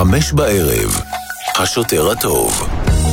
5:00, השוטר הטוב.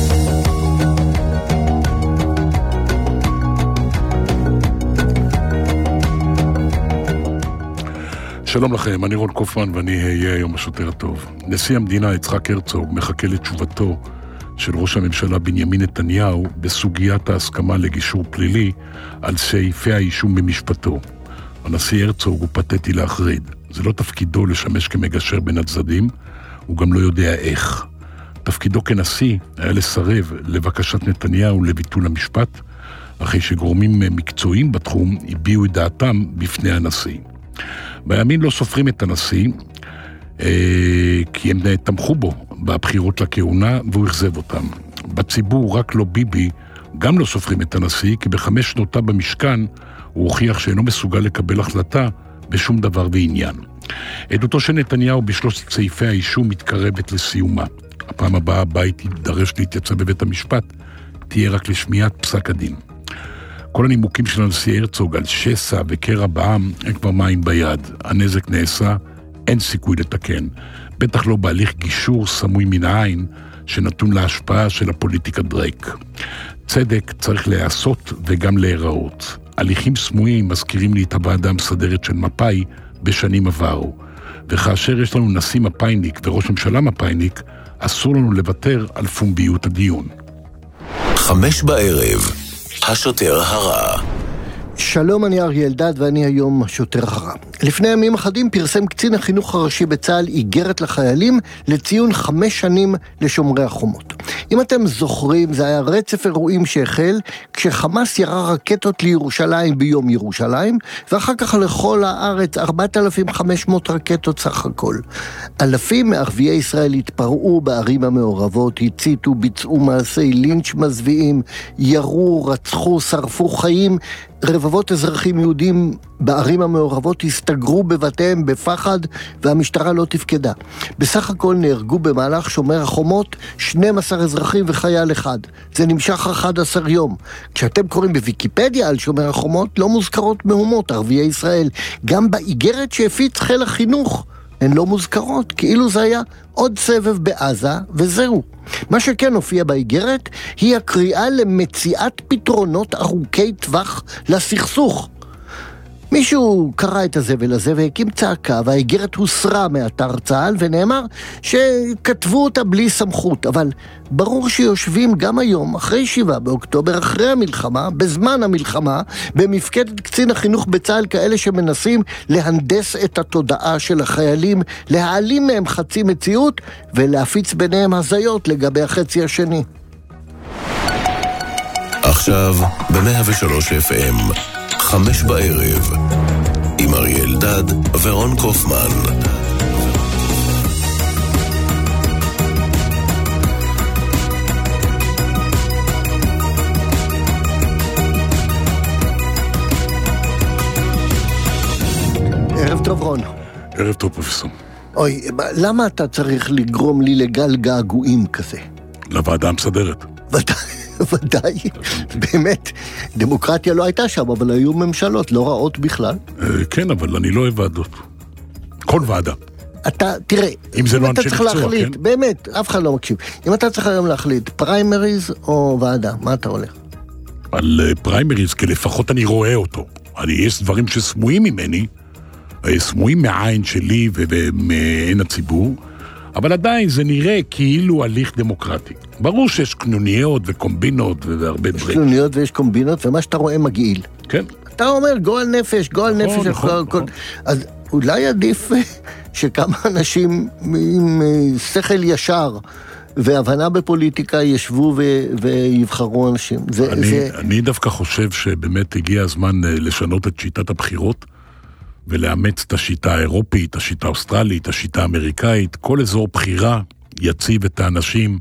שלום לכם, אני רון קופמן ואני אהיה היום השוטר הטוב. נשיא המדינה יצחק הרצוג מחכה לתשובתו של ראש הממשלה בנימין נתניהו בסוגיית ההסכמה לגישור פלילי על סעיפי האישום במשפטו. הנשיא הרצוג הוא פתטי להחריד. זה לא תפקידו לשמש כמגשר בין הצדדים, הוא גם לא יודע איך. תפקידו כנשיא היה לסרב לבקשת נתניהו לביטול המשפט, אחרי שגורמים מקצועיים בתחום הביעו את דעתם בפני הנשיא. בימין לא סופרים את הנשיא, כי הם תמכו בו בבחירות לכהונה והוא החזב אותם. בציבור רק לא ביבי גם לא סופרים את הנשיא, כי ב5 שנותיו במשכן הוא הוכיח שאינו מסוגל לקבל החלטה בשום דבר ועניין. עדותו של נתניהו בשלושת סעיפי האישום מתקרבת לסיומה. הפעם הבאה הבית יידרש להתייצב בבית המשפט, תהיה רק לשמיעת פסק הדין. כל הנימוקים של הנשיא הרצוג על שסע וקרע בעם הם כבר מים ביד. הנזק נעשה, אין סיכוי לתקן. בטח לא בהליך גישור סמוי מן העין שנתון להשפעה של הפוליטיקה דרייק. צדק צריך להיעשות וגם להיראות. הליכים סמויים מזכירים לי את הוועדה המסדרת של מפאי בשנים עברו. וכאשר יש לנו נשיא מפאיניק וראש ממשלה מפאיניק, אסור לנו לוותר על פומביות הדיון. 5:00, השוטר הרע. שלום, אני אריה אלדד ואני היום השוטר הרע. לפני ימים אחדים פרסם קצין החינוך הראשי בצה"ל איגרת לחיילים לציון 5 שנים לשומרי החומות. אם אתם זוכרים, זה היה רצף אירועים שהחל כשחמאס ירה רקטות לירושלים ביום ירושלים, ואחר כך לכל הארץ 4,500 רקטות סך הכל. אלפים מערביי ישראל התפרעו בערים המעורבות, הציתו, ביצעו מעשי לינץ' מזוויעים, ירו, רצחו, שרפו חיים. רבבות אזרחים יהודים בערים המעורבות הסתגרו בבתיהם בפחד והמשטרה לא תפקדה. בסך הכל נהרגו במהלך שומר החומות 12 אזרחים וחייל אחד. זה נמשך 11 יום. כשאתם קוראים בוויקיפדיה על שומר החומות לא מוזכרות מהומות ערביי ישראל. גם באיגרת שהפיץ חיל החינוך הן לא מוזכרות, כאילו זה היה עוד סבב בעזה וזהו. מה שכן הופיע באיגרת היא הקריאה למציאת פתרונות ארוכי טווח לסכסוך. מישהו קרא את הזבל הזה והקים צעקה, והאיגרת הוסרה מאתר צה"ל ונאמר שכתבו אותה בלי סמכות. אבל ברור שיושבים גם היום, אחרי 7 באוקטובר, אחרי המלחמה, בזמן המלחמה, במפקדת קצין החינוך בצה"ל כאלה שמנסים להנדס את התודעה של החיילים, להעלים מהם חצי מציאות ולהפיץ ביניהם הזיות לגבי החצי השני. עכשיו ב-103 FM 5:00, עם אריה אלדד ורון קופמן. ערב טוב רון. ערב טוב פרופסור. אוי, למה אתה צריך לגרום לי לגל געגועים כזה? לוועדה המסדרת. ודאי, באמת, דמוקרטיה לא הייתה שם, אבל היו ממשלות לא רעות בכלל. כן, אבל אני לא אוהב ועדות. כל ועדה. אתה, תראה, אם זה לא אנשי מקצוע, להחליט, כן? באמת, אף אחד לא מקשיב. אם אתה צריך היום להחליט, פריימריז או ועדה, מה אתה הולך? על פריימריז, כי לפחות אני רואה אותו. יש דברים שסמויים ממני, סמויים מהעין שלי ומעין הציבור, אבל עדיין זה נראה כאילו הליך דמוקרטי. ברור שיש קנוניות וקומבינות והרבה דברים. יש קנוניות ויש קומבינות, ומה שאתה רואה מגעיל. כן. אתה אומר גועל נפש, גועל נפש. נכון. אז אולי עדיף שכמה אנשים עם שכל ישר והבנה בפוליטיקה ישבו ויבחרו אנשים. אני דווקא חושב שבאמת הגיע הזמן לשנות את שיטת הבחירות, ולאמץ את השיטה האירופית, השיטה האוסטרלית, השיטה האמריקאית. כל אזור בחירה יציב את האנשים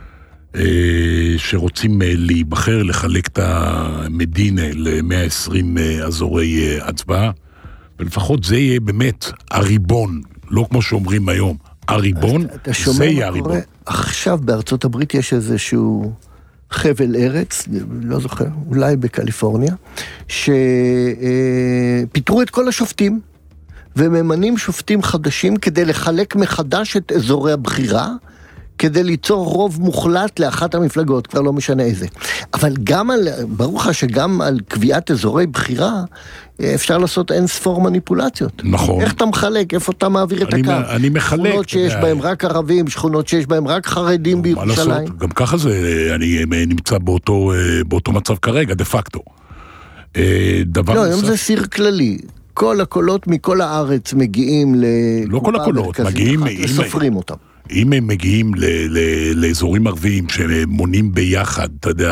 שרוצים להיבחר, לחלק את המדינה ל-120 אזורי הצבעה, ולפחות זה יהיה באמת הריבון, לא כמו שאומרים היום, הריבון, זה יהיה הריבון. עכשיו בארצות הברית יש איזשהו חבל ארץ, לא זוכר, אולי בקליפורניה, שפיתרו את כל השופטים, וממנים שופטים חדשים כדי לחלק מחדש את אזורי הבחירה, כדי ליצור רוב מוחלט לאחת המפלגות, כבר לא משנה איזה. אבל גם ברור לך שגם על קביעת אזורי בחירה, אפשר לעשות אין ספור מניפולציות. נכון. איך אתה מחלק? איפה אתה מעביר את הקו? אני מחלק. שכונות שיש בהם רק ערבים, שכונות שיש בהם רק חרדים בירושלים. גם ככה אני נמצא באותו מצב כרגע, דה פקטו. לא, היום זה סיר כללי. כל הקולות מכל הארץ מגיעים לא כל הקולות, מגיעים וסופרים אותם. אם הם מגיעים לאזורים ערביים שמונים ביחד, אתה יודע,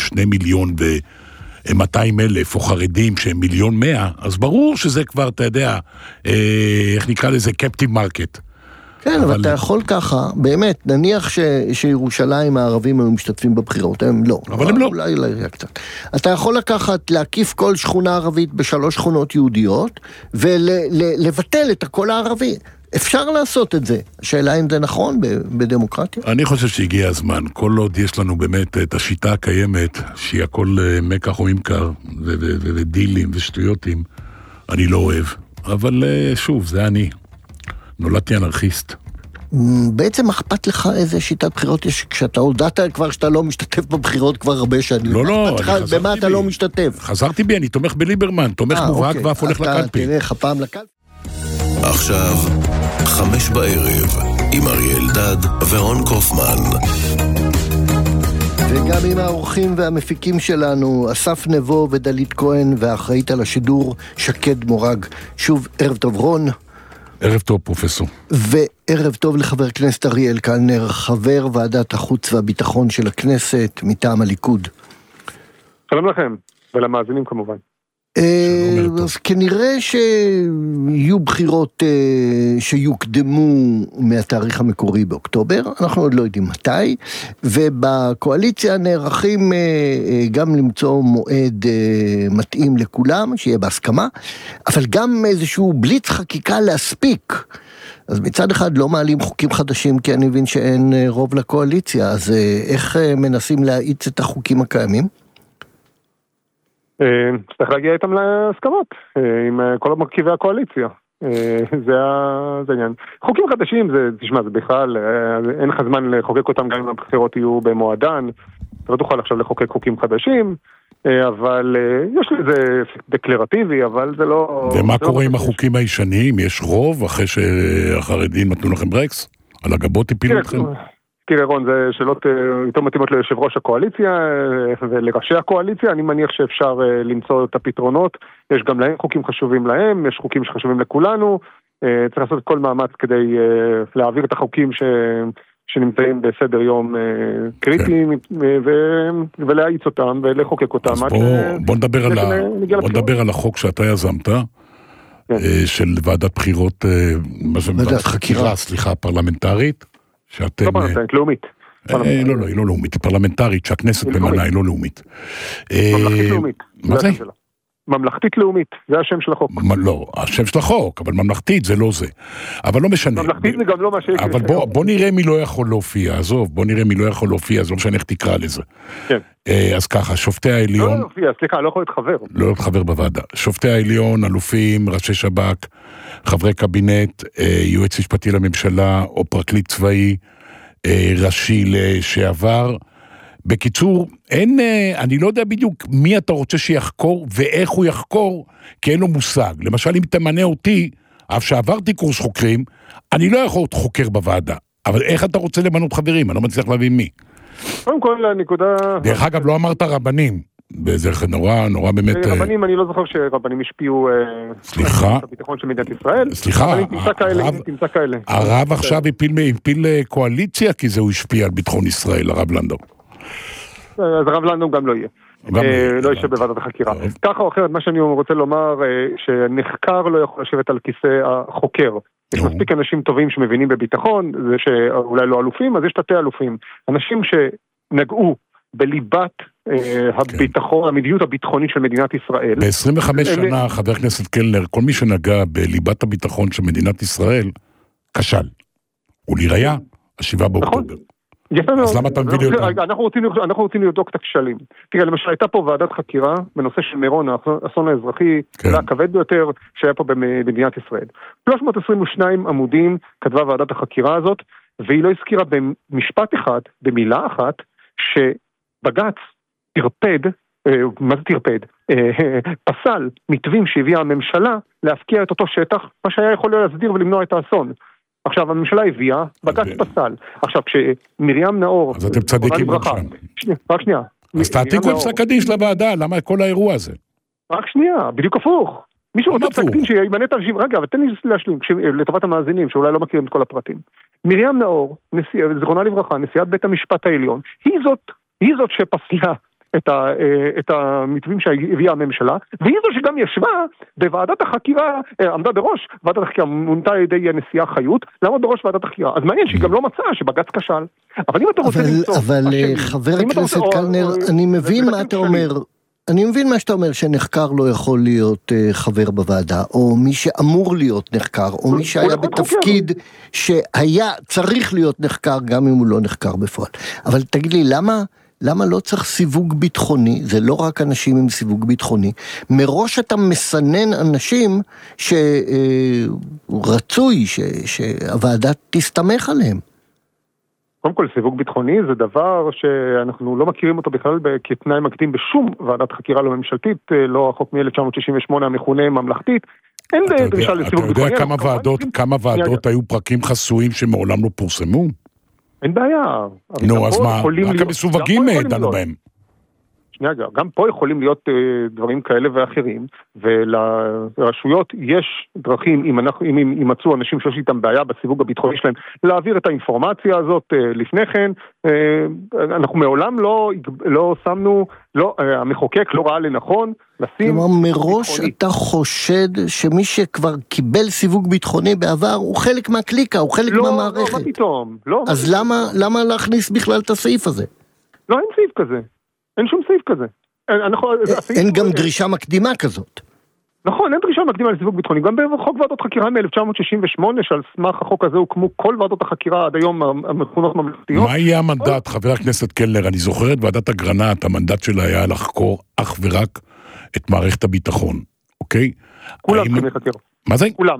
2,200,000 או חרדים שהם 1,100,000, אז ברור שזה כבר, אתה יודע, איך נקרא לזה, קפטיב מרקט. כן, אבל אתה יכול ככה, באמת, נניח שירושלים הערבים היו משתתפים בבחירות, הם לא. אבל הם לא. אולי קצת. אתה יכול להקיף כל שכונה ערבית ב3 שכונות יהודיות, ולבטל את הקול הערבי. אפשר לעשות את זה. השאלה אם זה נכון בדמוקרטיה? אני חושב שהגיע הזמן. כל עוד יש לנו באמת את השיטה הקיימת, שהיא הכל מקח או ממכר, ודילים ושטויותים, אני לא אוהב. אבל שוב, זה אני. נולדתי אנרכיסט. בעצם אכפת לך איזה שיטת בחירות יש, כשאתה הודעת כבר שאתה לא משתתף בבחירות כבר הרבה שנים. לא, במה אתה לא משתתף? חזרתי בי, אני תומך בליברמן, תומך מובהק ואף הולך לקלפי. אתה תלך הפעם לקלפי. עכשיו, 5:00 עם אריה אלדד ורון קופמן. וגם עם האורחים והמפיקים שלנו, אסף נבו ודלית כהן, והאחראית על השידור שקד מורג. שוב, ערב טוב רון. ערב טוב פרופסור. וערב טוב לחבר כנסת אריאל קלנר, חבר ועדת החוץ והביטחון של הכנסת מטעם הליכוד. שלום לכם, ולמאזינים כמובן. אז כנראה שיהיו בחירות שיוקדמו מהתאריך המקורי באוקטובר, אנחנו עוד לא יודעים מתי, ובקואליציה נערכים גם למצוא מועד מתאים לכולם, שיהיה בהסכמה, אבל גם איזשהו בליץ חקיקה להספיק. אז מצד אחד לא מעלים חוקים חדשים, כי אני מבין שאין רוב לקואליציה, אז איך מנסים להאיץ את החוקים הקיימים? צריך להגיע איתם להסכמות עם כל המרכיבי הקואליציה. זה העניין. חוקים חדשים, תשמע, זה בכלל, אין לך זמן לחוקק אותם גם אם הבחירות יהיו במועדן. אתה לא תוכל עכשיו לחוקק חוקים חדשים, אבל יש לזה דקלרטיבי, אבל זה לא... ומה קורה עם החוקים הישנים? יש רוב אחרי שהחרדים נתנו לכם ברקס? על הגבות הפילו אתכם? תראה רון, זה שאלות יותר מתאימות ליושב ראש הקואליציה ולראשי הקואליציה, אני מניח שאפשר למצוא את הפתרונות, יש גם להם חוקים חשובים להם, יש חוקים שחשובים לכולנו, צריך לעשות כל מאמץ כדי להעביר את החוקים שנמצאים בסדר יום קריטי, ולהאיץ אותם ולחוקק אותם. אז בוא נדבר על החוק שאתה יזמת, של ועדת בחירות, ועדת חקירה, סליחה, פרלמנטרית, שאתם... לא פרלמנטרית, לאומית. לא, היא לא לאומית, היא פרלמנטרית, שהכנסת ממנה היא לא לאומית. ממלכתית לאומית. מה זה? ממלכתית לאומית, זה השם של החוק. לא, השם של החוק, אבל ממלכתית זה לא זה. אבל לא משנה. ממלכתית זה גם לא מה שיש. אבל בוא נראה מי לא יכול להופיע, עזוב, בוא נראה מי לא יכול להופיע, אז לא משנה איך תקרא לזה. כן. אז ככה, שופטי העליון... לא להופיע, סליחה, לא יכול להיות חבר. לא להיות חבר בוועדה. שופטי העליון, אלופים, ראשי שב"כ, חברי קבינט, יועץ משפטי לממשלה, או פרקליט צבאי, ראשי לשעבר. בקיצור, אני לא יודע בדיוק מי אתה רוצה שיחקור ואיך הוא יחקור, כי אין לו מושג. למשל, אם תמנה אותי, אף שעברתי קורס חוקרים, אני לא יכול להיות חוקר בוועדה. אבל איך אתה רוצה למנות חברים? אני לא מצליח להבין מי. קודם כל, הנקודה... דרך אגב, לא אמרת רבנים. זה נורא באמת... רבנים, אני לא זוכר שרבנים השפיעו... סליחה? הביטחון של מדינת ישראל. סליחה? תמצא כאלה. הרב עכשיו הפיל קואליציה, כי זה הוא השפיע על ביטחון ישראל, הרב לנדאו. אז הרב לנדאו גם לא יהיה. לא יושב בוועדת החקירה. ככה או אחרת, מה שאני רוצה לומר, שנחקר לא יכול לשבת על כיסא החוקר. יש מספיק אנשים טובים שמבינים בביטחון, זה שאולי לא אלופים, אז יש תתי אלופים. אנשים שנגעו בליבת הביטחון, המדיניות הביטחונית של מדינת ישראל. ב-25 שנה, חבר הכנסת קלנר, כל מי שנגע בליבת הביטחון של מדינת ישראל, כשל. הוא לראיה, 7 באוקטובר. אז למה אתה מביא לי אותם? אנחנו רוצים לבדוק את הכשלים. תראה, למשל, הייתה פה ועדת חקירה בנושא של מירון, האסון האזרחי, זה הכבד ביותר שהיה פה במדינת ישראל. 322 עמודים כתבה ועדת החקירה הזאת, והיא לא הזכירה במשפט אחד, במילה אחת, שבג"ץ תרפד, מה זה תרפד? פסל מתווים שהביאה הממשלה להפקיע את אותו שטח, מה שהיה יכול להסדיר ולמנוע את האסון. עכשיו, הממשלה הביאה, בג"ץ פסל. עכשיו, כשמרים נאור... אז אתם צדיקים עכשיו. רק שנייה. אז תעתיקו את פסק הדין של הוועדה, למה כל האירוע הזה? רק שנייה, בדיוק הפוך. מישהו רוצה פסק דין שימנה את האנשים... רגע, אבל תן לי להשלים, לטובת המאזינים, שאולי לא מכירים את כל הפרטים. מרים נאור, זכרונה לברכה, נשיאת בית המשפט העליון, היא זאת שפסלה את המתווים שהביאה הממשלה, והיא זו שגם ישבה בוועדת החקירה, עמדה בראש ועדת החקירה, מונתה על ידי הנשיאה חיות, למה בראש ועדת החקירה? אז מעניין שהיא גם לא מצאה שבג"ץ כשל. אבל אם אתה רוצה למצוא... אבל חבר הכנסת קלנר, אני מבין מה אתה אומר. אני מבין מה שאתה אומר, שנחקר לא יכול להיות חבר בוועדה, או מי שאמור להיות נחקר, או מי שהיה בתפקיד שהיה צריך להיות נחקר, גם אם הוא לא נחקר בפועל. אבל תגיד לי, למה לא צריך סיווג ביטחוני? זה לא רק אנשים עם סיווג ביטחוני. מראש אתה מסנן אנשים שרצוי שהוועדה תסתמך עליהם. קודם כל, סיווג ביטחוני זה דבר שאנחנו לא מכירים אותו בכלל כתנאי מקדים בשום ועדת חקירה לא ממשלתית, לא החוק מ-1968 המכונה ממלכתית. אין דרישה לסיווג ביטחוני. אתה יודע כמה ועדות היו פרקים חסויים שמעולם לא פורסמו? אין בעיה. נו, אז מה? רק המסווגים דנו בהם. שנייה, גם פה יכולים להיות דברים כאלה ואחרים, ולרשויות יש דרכים, אם יימצאו אנשים שיש איתם בעיה בסיווג הביטחוני שלהם, להעביר את האינפורמציה הזאת לפני כן. אנחנו מעולם לא שמנו, המחוקק לא ראה לנכון לשים... כלומר, מראש אתה חושד שמי שכבר קיבל סיווג ביטחוני בעבר, הוא חלק מהקליקה, הוא חלק מהמערכת. לא, מה פתאום. אז למה להכניס בכלל את הסעיף הזה? לא, אין סעיף כזה. אין שום סעיף כזה. אין גם דרישה מקדימה כזאת. נכון, אין דרישה מקדימה לסיווג ביטחוני. גם בחוק ועדות חקירה מ-1968, שעל סמך החוק הזה הוקמו כל ועדות החקירה עד היום המכונות ממלכתיות. מה יהיה המנדט, חבר הכנסת קלנר? אני זוכר את ועדת אגרנט, המנדט שלה היה לחקור אך ורק את מערכת הביטחון, אוקיי? כולם צריכים לחקר. מה זה? כולם.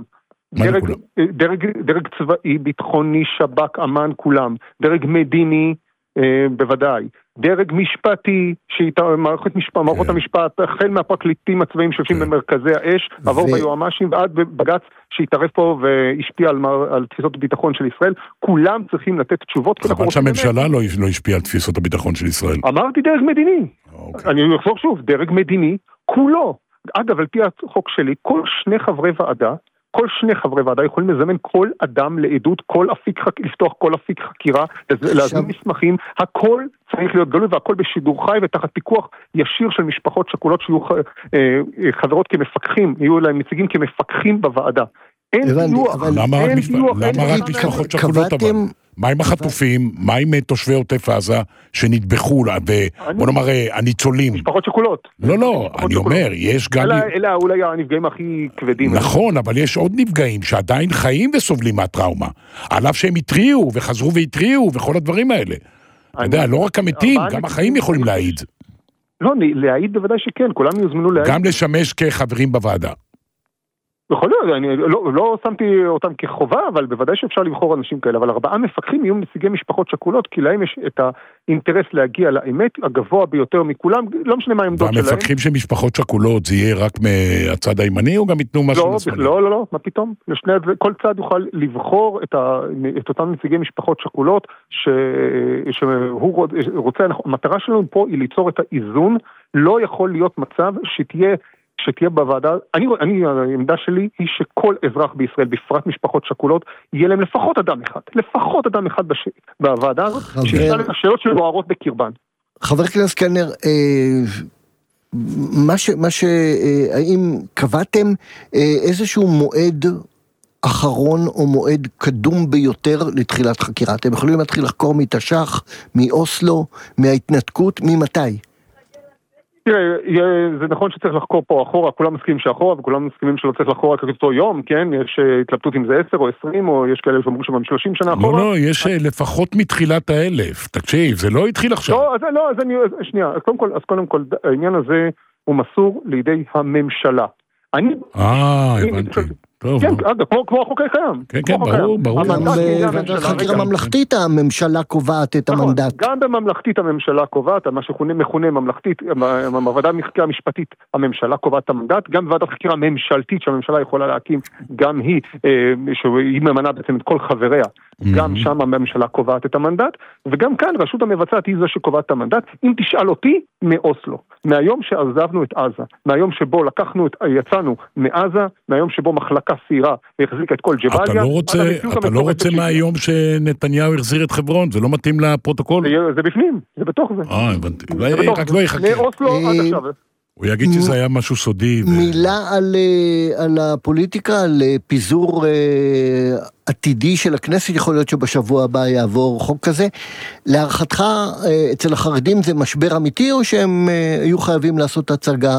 דרג צבאי, ביטחוני, שב"כ, אמן, כולם. דרג מדיני, בוודאי. דרג משפטי, מערכות המשפט, החל מהפרקליטים הצבאיים שיושבים במרכזי האש, עבור ביועמ"שים ועד בג"ץ שהתערב פה והשפיע על תפיסות הביטחון של ישראל, כולם צריכים לתת תשובות. חבל שהממשלה לא השפיעה על תפיסות הביטחון של ישראל. אמרתי דרג מדיני. אני אחזור שוב, דרג מדיני, כולו. אגב, על פי החוק שלי, כל שני חברי ועדה יכולים לזמן כל אדם לעדות, לפתוח כל אפיק חקירה, להזמין מסמכים, הכל צריך להיות גלוי והכל בשידור חי ותחת פיקוח ישיר של משפחות שכולות שיהיו חברות כמפקחים, יהיו להם נציגים כמפקחים בוועדה. למה רק משפחות שכולות אבל? מה עם החטופים? מה עם תושבי עוטף עזה שנטבחו, בוא נאמר, הניצולים? משפחות שכולות. לא, אני אומר, יש גם... אלה אולי הנפגעים הכי כבדים. נכון, אבל יש עוד נפגעים שעדיין חיים וסובלים מהטראומה. על אף שהם התריעו וחזרו והתריעו וכל הדברים האלה. אתה יודע, לא רק המתים, גם החיים יכולים להעיד. לא, להעיד בוודאי שכן, כולם יוזמנו להעיד. גם לשמש כחברים בוועדה. בכל זאת, אני לא שמתי אותם כחובה, אבל בוודאי שאפשר לבחור אנשים כאלה, אבל 4 מפקחים יהיו נציגי משפחות שכולות, כי להם יש את האינטרס להגיע לאמת הגבוה ביותר מכולם, לא משנה מה העמדות שלהם. והמפקחים של משפחות שכולות, זה יהיה רק מהצד הימני, או גם ייתנו משהו לשמאלי? לא, מה פתאום? כל צד יוכל לבחור את אותם נציגי משפחות שכולות, שהוא רוצה, המטרה שלנו פה היא ליצור את האיזון, לא יכול להיות מצב שתהיה בוועדה, העמדה שלי היא שכל אזרח בישראל, בפרט משפחות שכולות, יהיה להם לפחות אדם אחד בוועדה הזאת, שישאל את השאלות שבוערות בקרבן. חבר הכנסת קלנר, האם קבעתם איזשהו מועד אחרון או מועד קדום ביותר לתחילת חקירה? אתם יכולים להתחיל לחקור מתש"ח, מאוסלו, מההתנתקות, ממתי? תראה, זה נכון שצריך לחקור פה אחורה, כולם מסכימים שאחורה, וכולם מסכימים שלא צריך לחקור רק אותו יום, כן? יש התלבטות אם זה 10 או 20, או יש כאלה שאומרו שגם 30 שנה אחורה. לא, יש לפחות מתחילת 1000, תקשיב, זה לא התחיל עכשיו. אז קודם כל, העניין הזה הוא מסור לידי הממשלה. הבנתי. כן, כמו החוק הקיים. כן, ברור. ועדת חקירה ממלכתית הממשלה קובעת את המנדט. גם בממלכתית הממשלה קובעת, מה שמכונה ממלכתית, בוועדה המחקר המשפטית הממשלה קובעת את המנדט, גם בוועדת חקירה ממשלתית שהממשלה יכולה להקים, גם היא, שהיא ממנה בעצם את כל חבריה, גם שם הממשלה קובעת את המנדט, וגם כאן רשות המבצעת היא זו שקובעת את המנדט. אם תשאל אותי, מאוסלו, מהיום שעזבנו את עזה, מהיום שבו יצאנו מעזה, מהיום שבו מחלקה סעירה והחזיקה את כל ג'באליה. אתה לא רוצה מהיום שנתניהו החזיר את חברון, זה לא מתאים לפרוטוקול? זה בפנים, זה בתוך זה. הבנתי, רק לא יחכה. מאוסלו עד עכשיו. הוא יגיד שזה היה משהו סודי. מילה על הפוליטיקה, על פיזור עתידי של הכנסת, יכול להיות שבשבוע הבא יעבור חוק כזה. להערכתך, אצל החרדים זה משבר אמיתי, או שהם היו חייבים לעשות הצגה,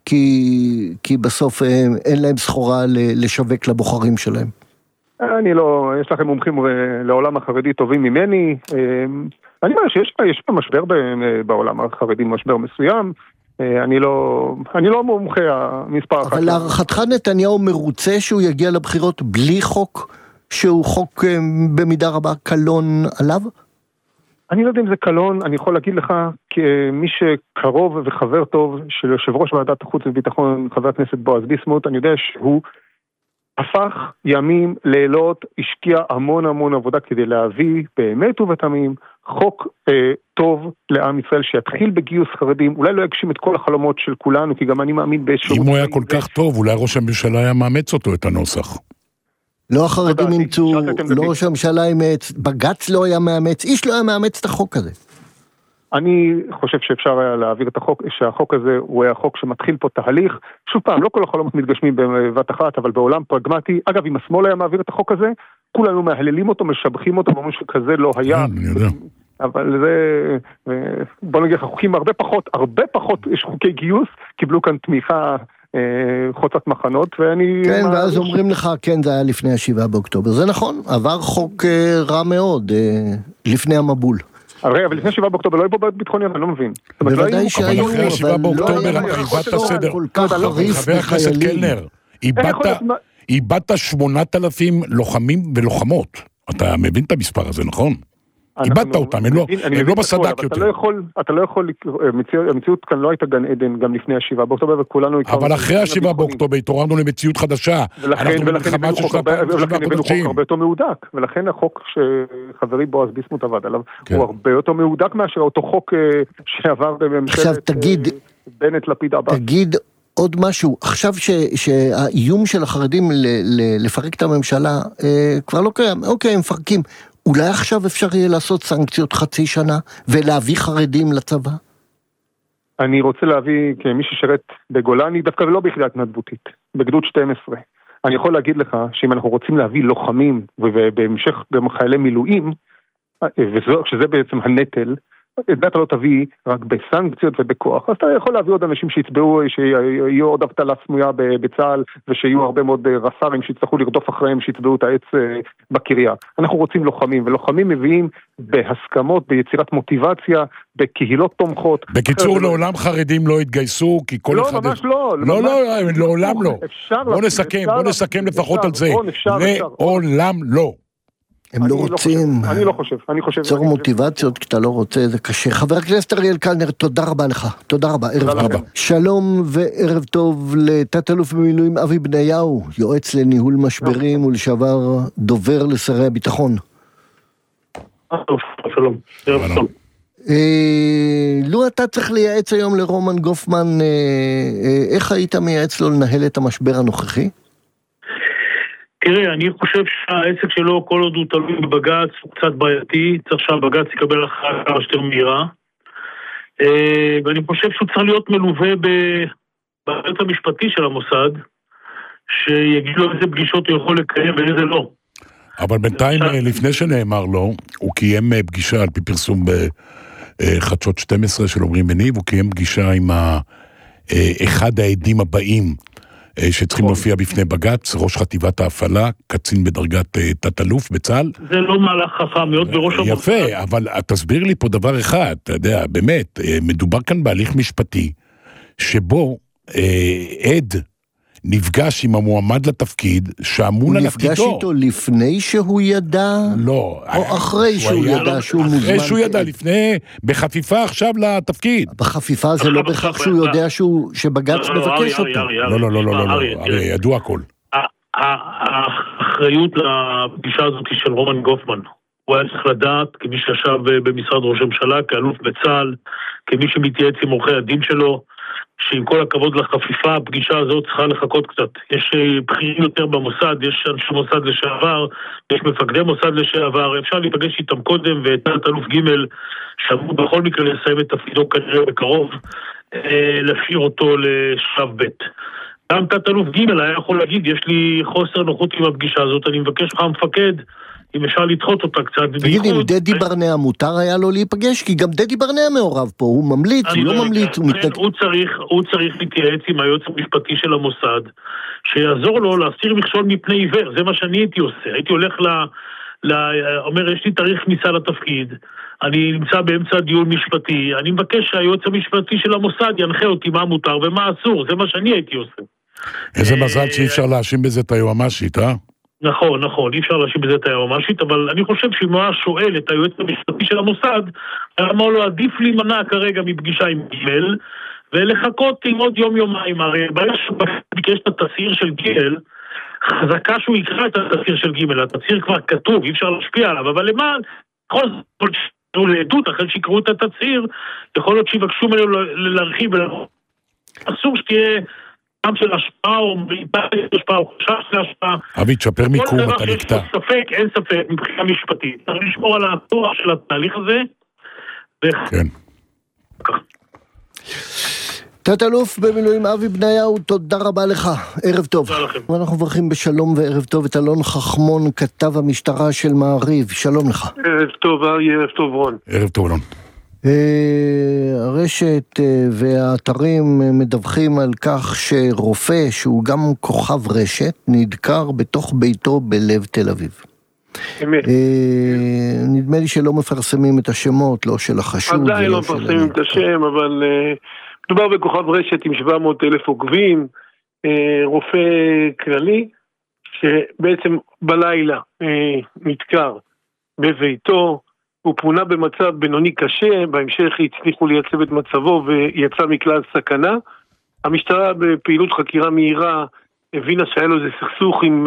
כי בסוף אין להם סחורה לשווק לבוחרים שלהם? אני לא, יש לכם מומחים לעולם החרדי טובים ממני. אני אומר שיש פה משבר בעולם החרדי, משבר מסוים. אני לא מומחה המספר אחת. אבל להערכתך נתניהו מרוצה שהוא יגיע לבחירות בלי חוק, שהוא חוק במידה רבה קלון עליו? אני לא יודע אם זה קלון, אני יכול להגיד לך, כמי שקרוב וחבר טוב של יושב ראש ועדת החוץ וביטחון, חבר הכנסת בועז ביסמוט, אני יודע שהוא הפך ימים, לילות, השקיע המון עבודה כדי להביא באמת ובתמים חוק טוב לעם ישראל שיתחיל בגיוס חרדים, אולי לא יגשים את כל החלומות של כולנו, כי גם אני מאמין באיזשהו... אם הוא היה כל כך טוב, אולי ראש הממשלה היה מאמץ אותו את הנוסח. לא החרדים אימצו, לא ראש הממשלה אימץ, בג"ץ לא היה מאמץ, איש לא היה מאמץ את החוק הזה. אני חושב שאפשר היה להעביר את החוק, שהחוק הזה הוא היה חוק שמתחיל פה תהליך. שוב פעם, לא כל החלומות מתגשמים בבת אחת, אבל בעולם פרגמטי. אגב, אם השמאל היה מעביר את החוק הזה, כולנו מהללים אותו, משבחים אותו, ממש כזה לא היה. אני יודע. אבל זה, בוא נגיד, חוקים הרבה פחות יש חוקי גיוס, קיבלו כאן תמיכה חוצת מחנות, ואני... כן, ואז אומרים לך, כן, זה היה לפני 7 באוקטובר. זה נכון, עבר חוק רע מאוד, לפני המבול. אבל לפני 7 באוקטובר לא היו פה בעיות ביטחוניות, אני לא מבין. בוודאי שהיו, אבל אחרי 7 באוקטובר איבדת סדר. כל כך חריף חבר הכנסת קלנר, איבדת 8,000 לוחמים ולוחמות. אתה מבין את המספר הזה, נכון? איבדת אותם, הם לא בסדק יותר. אתה לא יכול, המציאות כאן לא הייתה גן עדן גם לפני 7 באוקטובר, וכולנו... אבל אחרי 7 באוקטובר התעוררנו למציאות חדשה. ולכן הבאנו חוק הרבה יותר מהודק, ולכן החוק שחברי בועז ביסמוט עבד עליו, הוא הרבה יותר מהודק מאשר אותו חוק שעבר בממשלת בנט לפיד עבד. תגיד עוד משהו, עכשיו שהאיום של החרדים לפרק את הממשלה כבר לא קיים, אוקיי, הם מפרקים. אולי עכשיו אפשר יהיה לעשות סנקציות חצי שנה ולהביא חרדים לצבא? אני רוצה להביא כמי ששרת בגולני, דווקא ולא ביחידה התנדבותית, בגדוד 12. אני יכול להגיד לך שאם אנחנו רוצים להביא לוחמים ובהמשך גם חיילי מילואים, שזה בעצם הנטל, את זה אתה לא תביא רק בסנקציות ובכוח, אז אתה יכול להביא עוד אנשים שיצבעו, שיהיו עוד אבטלה סמויה בצה"ל, ושיהיו הרבה מאוד רס"רים שיצטרכו לרדוף אחריהם, שיצבעו את העץ בקריה. אנחנו רוצים לוחמים, ולוחמים מביאים בהסכמות, ביצירת מוטיבציה, בקהילות תומכות. בקיצור, לעולם חרדים לא התגייסו, כי כל אחד... לא, ממש לא. לא, לעולם לא. בוא נסכם לפחות על זה. לעולם לא. הם לא רוצים. אני לא חושב. צור מוטיבציות, כשאתה לא רוצה, זה קשה. חבר הכנסת אריאל קלנר, תודה רבה לך. תודה רבה, ערב טוב. שלום וערב טוב לתת-אלוף במילואים אבי בניהו, יועץ לניהול משברים ולשעבר דובר לשרי הביטחון. שלום, ערב טוב. לו אתה צריך לייעץ היום לרומן גופמן, איך היית מייעץ לו לנהל את המשבר הנוכחי? תראה, אני חושב שהעסק שלו, כל עוד הוא תלוי בבג"ץ, הוא קצת בעייתי, צריך שהבג"ץ יקבל הכרעה כמה שיותר מהירה, ואני חושב שהוא צריך להיות מלווה בבית המשפטי של המוסד, שיגיד לו איזה פגישות הוא יכול לקיים ואיזה לא. אבל בינתיים, לפני שנאמר לו, הוא קיים פגישה על פי פרסום חדשות 12 של עומרי מניב, הוא קיים פגישה עם אחד העדים הבאים שצריכים להופיע בפני בג"ץ, ראש חטיבת ההפעלה, קצין בדרגת תת-אלוף בצה"ל. זה לא מהלך חכם מאוד בראש המוסד. יפה, אבל תסביר לי פה דבר אחד, אתה יודע, באמת, מדובר כאן בהליך משפטי, שבו עד נפגש עם המועמד לתפקיד שאמון על עתידו. הוא נפגש איתו לפני שהוא ידע? לא. או אחרי שהוא ידע שהוא מוזמן? אחרי שהוא ידע, לפני, בחפיפה עכשיו לתפקיק. בחפיפה זה לא בכך שהוא יודע שבג"ץ מבקש אותו. לא, ידוע הכל. האחריות לפגישה הזאת היא של רומן גופמן. הוא היה צריך לדעת, כמי שישב במשרד ראש הממשלה, כאלוף בצה"ל, כמי שמתייעץ עם עורכי הדין שלו, שעם כל הכבוד לחפיפה, הפגישה הזאת צריכה לחכות קצת. יש בכירים יותר במוסד, יש אנשי מוסד לשעבר, יש מפקדי מוסד לשעבר, אפשר להיפגש איתם קודם, ותת-אלוף ג' שאמור בכל מקרה לסיים את תפקידו כנראה בקרוב, להשאיר אותו לשלב ב'. גם תת-אלוף ג' היה יכול להגיד, יש לי חוסר נוחות עם הפגישה הזאת, אני מבקש לך המפקד, אם אפשר לדחות אותה קצת. תגיד, עם דדי ברנע מותר היה לו להיפגש? כי גם דדי ברנע מעורב פה, הוא ממליץ, הוא לא ממליץ, הוא מתנגד. הוא צריך להתייעץ עם היועץ המשפטי של המוסד, שיעזור לו להסיר מכשול מפני עיוור, זה מה שאני הייתי עושה. הייתי הולך אומר, יש לי תאריך כניסה לתפקיד, אני נמצא באמצע דיון משפטי, אני מבקש שהיועץ המשפטי של המוסד ינחה אותי מה מותר ומה אסור, זה מה שאני הייתי עושה. איזה מזל שאי אפשר להאשים בזה את היועמ"שית, אה? נכון, אי אפשר להשיב בזה את היועמ"שית, אבל אני חושב שאם הוא היה שואל את היועץ המשפטי של המוסד, אמר לו, עדיף להימנע כרגע מפגישה עם גימל, ולחכות עם עוד יום-יומיים, הרי ברגע שביקש את התצהיר של גימל, חזקה שהוא יקרא את התצהיר של גימל, התצהיר כבר כתוב, אי אפשר להשפיע עליו, אבל למען, יכול להיות שהוא לעדות, אחרי שיקראו את התצהיר, יכול להיות שיבקשו ממנו להרחיב, אסור שתהיה גם של השפעה או השפעה או חשש להשפעה. אבי, תשפר מיקום, אתה נקטע. אין ספק מבחינה משפטית. צריך לשמור על התואר של התהליך הזה. כן. תת-אלוף במילואים אבי בניהו, תודה רבה לך, ערב טוב. תודה לכם. ואנחנו מברכים בשלום וערב טוב את אלון חכמון, כתב המשטרה של מעריב, שלום לך. ערב טוב ארי, ערב טוב רון. ערב טוב אלון. הרשת והאתרים מדווחים על כך שרופא שהוא גם כוכב רשת נדקר בתוך ביתו בלב תל אביב. אמת. נדמה לי שלא מפרסמים את השמות, לא של החשוד. עדיין לא מפרסמים את השם, אבל מדובר בכוכב רשת עם 700,000 עוקבים, רופא כללי, שבעצם בלילה נדקר בביתו, הוא פונה במצב בינוני קשה, בהמשך הצליחו לייצב את מצבו ויצא מכלל סכנה. המשטרה בפעילות חקירה מהירה הבינה שהיה לו איזה סכסוך עם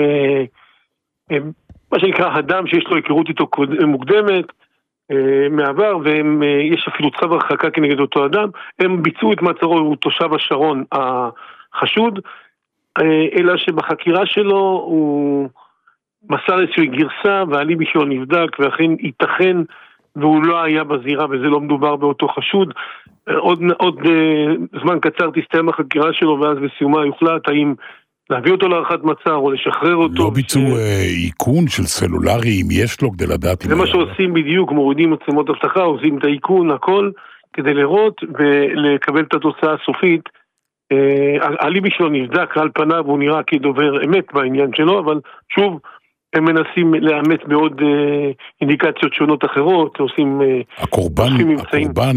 מה שנקרא אדם שיש לו היכרות איתו מוקדמת מעבר, ויש אפילו צו הרחקה כנגד אותו אדם. הם ביצעו את מעצרו, הוא תושב השרון החשוד, אלא שבחקירה שלו הוא מסר איזושהי גרסה והאליבי שלו נבדק, ואכן ייתכן והוא לא היה בזירה וזה לא מדובר באותו חשוד. עוד זמן קצר תסתיים החקירה שלו, ואז בסיומה יוחלט האם להביא אותו להארכת מעצר או לשחרר אותו. לא ביצעו איכון של סלולרי אם יש לו כדי לדעת. זה מה שעושים בדיוק, מורידים מצלמות אבטחה, עושים את האיכון, הכל, כדי לראות ולקבל את התוצאה הסופית. האליבי שלו נבדק על פניו, הוא נראה כדובר אמת בעניין שלו, אבל שוב, הם מנסים לאמץ בעוד אינדיקציות שונות אחרות, עושים הקורבן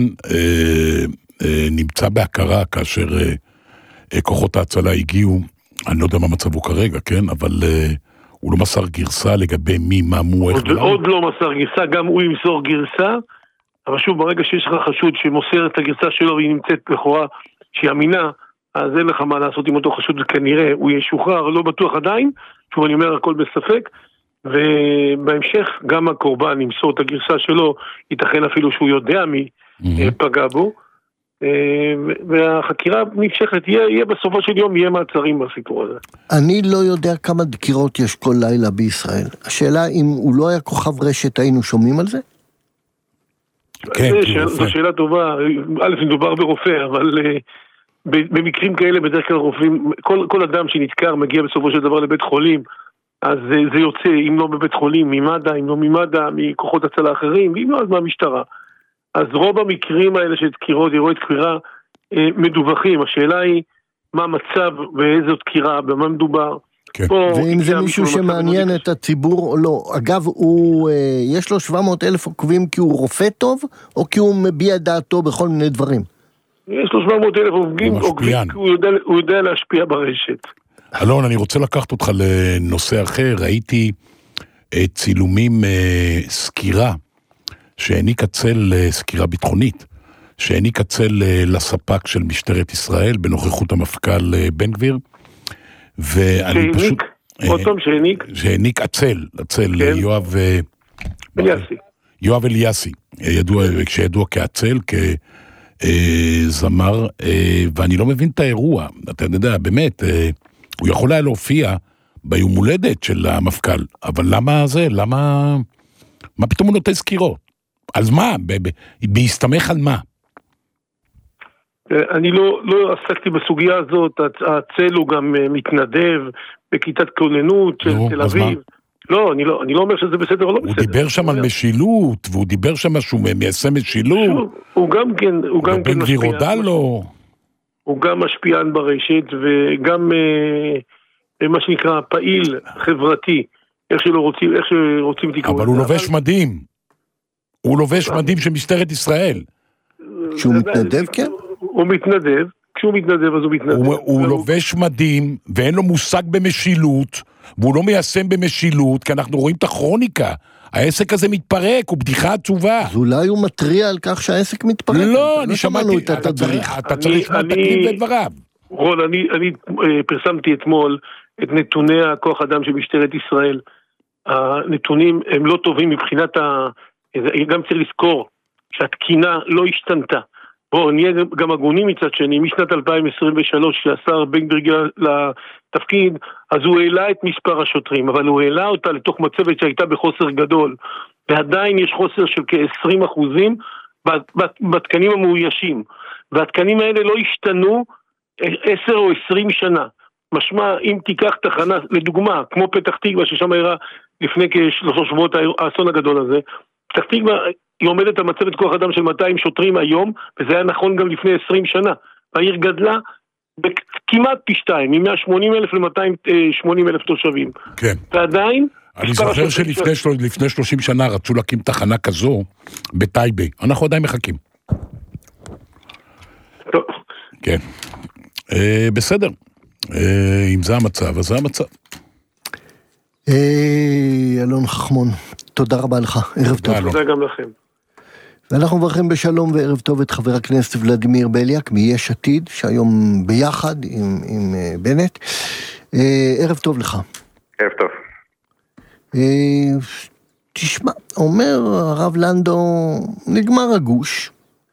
נמצא בהכרה כאשר כוחות ההצלה הגיעו, אני לא יודע מה מצבו כרגע, כן? אבל הוא לא מסר גרסה לגבי מי, מה, מו, איך... עוד לא מסר גרסה, גם הוא ימסור גרסה, אבל שוב, ברגע שיש לך חשוד שמוסר את הגרסה שלו והיא נמצאת לכאורה שהיא אמינה, אז אין לך מה לעשות עם אותו חשוד, וכנראה הוא ישוחרר, לא בטוח עדיין, שוב אני אומר הכל בספק, ובהמשך גם הקורבן ימסור את הגרסה שלו, ייתכן אפילו שהוא יודע מי פגע בו, והחקירה נמשכת, יהיה בסופו של יום, יהיה מעצרים בסיפור הזה. אני לא יודע כמה דקירות יש כל לילה בישראל. השאלה אם הוא לא היה כוכב רשת, היינו שומעים על זה? כן, זו שאלה טובה. א', מדובר ברופא, אבל במקרים כאלה בדרך כלל רופאים, כל אדם שנתקר מגיע בסופו של דבר לבית חולים, אז זה יוצא, אם לא בבית חולים, ממד"א, אם לא ממד"א, מכוחות הצלה אחרים, ואם לא אז מהמשטרה. אז רוב המקרים האלה של דקירות, אירועי דקירה, מדווחים. השאלה היא מה המצב ואיזו דקירה, במה מדובר. כן. ואם זה מישהו שמעניין את הציבור או לא. אגב, יש לו 700,000 עוקבים כי הוא רופא טוב, או כי הוא מביע דעתו בכל מיני דברים? יש לו 700,000 עוקבים כי הוא יודע להשפיע ברשת. אלון, אני רוצה לקחת אותך לנושא אחר. ראיתי צילומים, סקירה, שהעניק הצל, סקירה ביטחונית, שהעניק הצל לספק של משטרת ישראל, בנוכחות המפכ"ל בן גביר, ואני פשוט... שהעניק הצל ליואב אליאסי. יואב אליאסי, שידוע כהצל, כזמר, ואני לא מבין את האירוע. אתה יודע, באמת, הוא יכול היה להופיע ביום הולדת של המפכ"ל, אבל למה זה? מה פתאום הוא נותן סקירות? על מה? בהסתמך על מה? אני לא עסקתי בסוגיה הזאת. הצל הוא גם מתנדב בכיתת כוננות של תל אביב. לא, אני לא אומר שזה בסדר או לא בסדר. הוא דיבר שם על משילות, והוא דיבר שם שהוא מיישם משילות. הוא גם כן בן גביר הודע לו. הוא גם משפיען ברשת, וגם מה שנקרא פעיל חברתי, איך שרוצים תקרוא. אבל הוא לובש מדים. הוא לובש מדים של משטרת ישראל. שהוא מתנדב, כן? הוא מתנדב, כשהוא מתנדב אז הוא מתנדב. הוא לובש מדים, ואין לו מושג במשילות, והוא לא מיישם במשילות, כי אנחנו רואים את הכרוניקה. העסק הזה מתפרק, הוא בדיחה עצובה. אז אולי הוא מטריע על כך שהעסק מתפרק. לא, אני שמעתי, אתה צריך להתקין בדבריו. רון, אני פרסמתי אתמול את נתוני הכוח אדם של משטרת ישראל. הנתונים הם לא טובים מבחינת גם צריך לזכור שהתקינה לא השתנתה. בואו, נהיה גם הגונים מצד שני, משנת 2023 שהשר בן גביר לתפקיד, אז הוא העלה את מספר השוטרים, אבל הוא העלה אותה לתוך מצבת שהייתה בחוסר גדול, ועדיין יש חוסר של כ-20% בתקנים המאוישים, והתקנים האלה לא השתנו 10 או 20 שנה. משמע, אם תיקח תחנה, לדוגמה, כמו פתח תקווה, ששם היה לפני כ3 שבועות האסון הגדול הזה, פתח תקווה היא עומדת על מצבת כוח אדם של 200 שוטרים היום, וזה היה נכון גם לפני 20 שנה. העיר גדלה כמעט פי 2, מ-180,000 ל-280,000 תושבים. כן. ועדיין... אני זוכר שלפני 30 שנה רצו להקים תחנה כזו בטייבה. אנחנו עדיין מחכים. טוב. כן. בסדר. אם זה המצב, אז זה המצב. אלון חכמון, תודה רבה לך, ערב טוב. תודה גם לכם. ואנחנו מברכים בשלום וערב טוב את חבר הכנסת ולדימיר בליאק מיש עתיד, שהיום ביחד עם בנט. ערב טוב לך. ערב טוב. תשמע, אומר הרב לנדו, נגמר הגוש,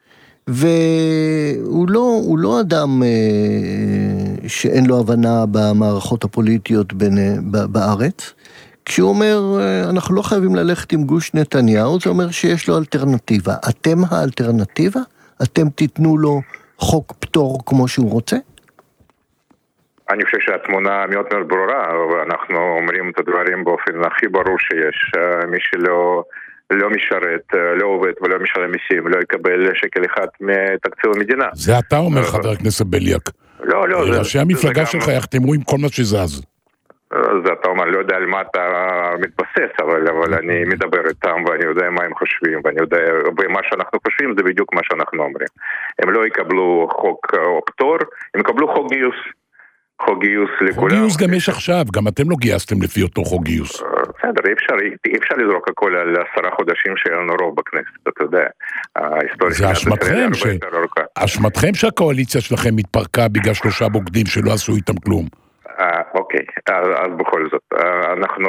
והוא לא אדם שאין לו הבנה במערכות הפוליטיות בארץ. כשהוא אומר, אנחנו לא חייבים ללכת עם גוש נתניהו, זה אומר שיש לו אלטרנטיבה. אתם האלטרנטיבה? אתם תיתנו לו חוק פטור כמו שהוא רוצה? אני חושב שהתמונה מאוד מאוד ברורה, ואנחנו אומרים את הדברים באופן הכי ברור שיש. מי שלא משרת, לא עובד ולא משלם מיסים, לא יקבל שקל אחד מתקציב המדינה. זה אתה אומר, חבר הכנסת בליאק. לא. ראשי המפלגה שלך יחתמו עם כל מה שזז. זה אתה אומר, לא יודע על מה אתה מתבסס, אבל אני מדבר איתם ואני יודע מה הם חושבים, ואני יודע, ומה שאנחנו חושבים זה בדיוק מה שאנחנו אומרים. הם לא יקבלו חוק או פטור, הם יקבלו חוק גיוס. חוק גיוס לכולם. חוק גיוס גם יש עכשיו, גם אתם לא גייסתם לפי אותו חוק גיוס. בסדר, אי אפשר לזרוק הכל על 10 חודשים שאין לנו רוב בכנסת, אתה יודע. זה אשמתכם שהקואליציה שלכם מתפרקה בגלל 3 בוגדים שלא עשו איתם כלום. אוקיי, אז בכל זאת, אנחנו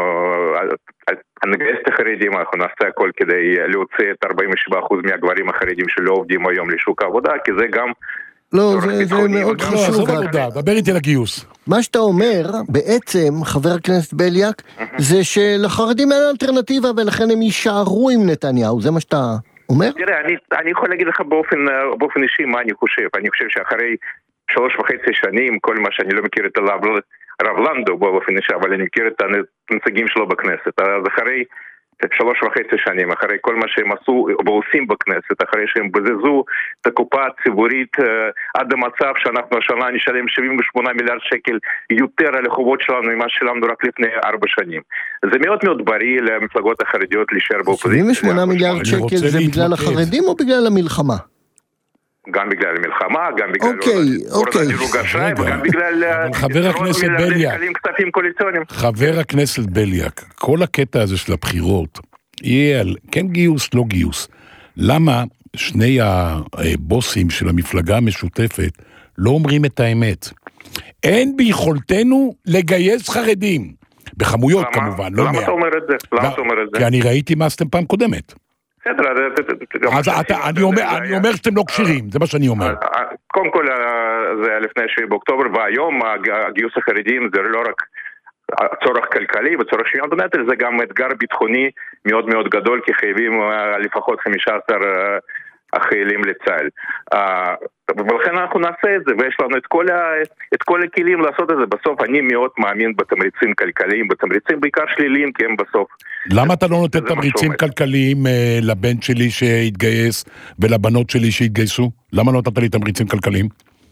נגייס את החרדים, אנחנו נעשה הכל כדי להוציא את 47% מהגברים החרדים שלא עובדים היום לשוק העבודה, כי זה גם... לא, זה מאוד חשוב. דבר איתי לגיוס. מה שאתה אומר, בעצם, חבר הכנסת בליאק, זה שלחרדים אין אלטרנטיבה, ולכן הם יישארו עם נתניהו, זה מה שאתה אומר? תראה, אני יכול להגיד לך באופן אישי מה אני חושב. אני חושב שאחרי 3.5 שנים, כל מה שאני לא מכיר את הרב לנדו באופן אישי, אבל אני מכיר את הנציגים שלו בכנסת. אז אחרי 3.5 שנים, אחרי כל מה שהם עשו ועושים בכנסת, אחרי שהם בזזו את הקופה הציבורית עד המצב שאנחנו השנה נשלם 78 מיליארד שקל יותר על החובות שלנו ממה שלנו רק לפני 4 שנים. זה מאוד מאוד בריא למפלגות החרדיות להישאר באופוזיציה. 78 מיליארד שקל זה בגלל החרדים או בגלל המלחמה? גם בגלל המלחמה, גם בגלל הורדת דירוג אשראי, וגם בגלל חבר הכנסת בליאק, חבר הכנסת בליאק, כל הקטע הזה של הבחירות יהיה על כן גיוס, לא גיוס. למה שני הבוסים של המפלגה המשותפת לא אומרים את האמת? אין ביכולתנו לגייס חרדים, בכמויות כמובן, לא 100. למה אתה אומר את זה? כי אני ראיתי מה עשיתם פעם קודמת. אז אני אומר שאתם לא קשירים, זה מה שאני אומר. קודם כל זה לפני 7 באוקטובר, והיום הגיוס החרדים זה לא רק צורך כלכלי וצורך שוויון בנטל, זה גם אתגר ביטחוני מאוד מאוד גדול, כי חייבים לפחות 15 החיילים לצה"ל. ולכן אנחנו נעשה את זה, ויש לנו את כל הכלים לעשות את זה. בסוף אני מאוד מאמין בתמריצים כלכליים, בתמריצים בעיקר שליליים, כי הם בסוף... למה אתה לא נותן תמריצים כלכליים לבן שלי שהתגייס ולבנות שלי שהתגייסו? למה לא נתת לי תמריצים כלכליים?